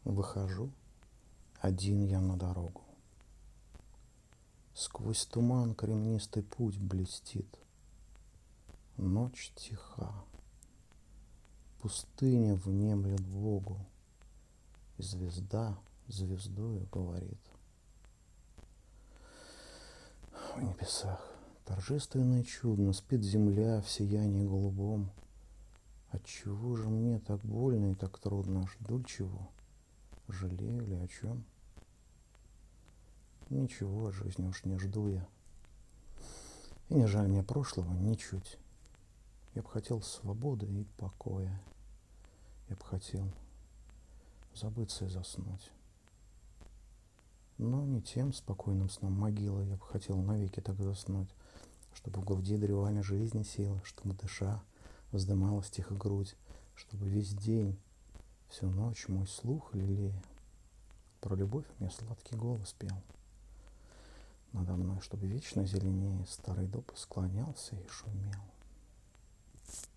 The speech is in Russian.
Выхожу, один я на дорогу. Сквозь туман кремнистый путь блестит. Ночь тиха, пустыня внемлет Богу, и звезда звездою говорит. В небесах торжественно и чудно спит земля в сиянии голубом. Отчего же мне так больно и так трудно? Жду ли чего? Жалею ли о чем? Ничего от жизни уж не жду я. И не жаль мне прошлого ничуть. Я б хотел свободы и покоя. Я б хотел забыться и заснуть. Но не тем спокойным сном могилы я бы хотел навеки так заснуть, чтобы в груди древали жизни силы, чтобы, дыша, вздымалась тихо грудь, чтобы весь день, всю ночь мой слух лелея про любовь мне сладкий голос пел. Надо мной, чтобы вечно зеленее старый дуб склонялся и шумел.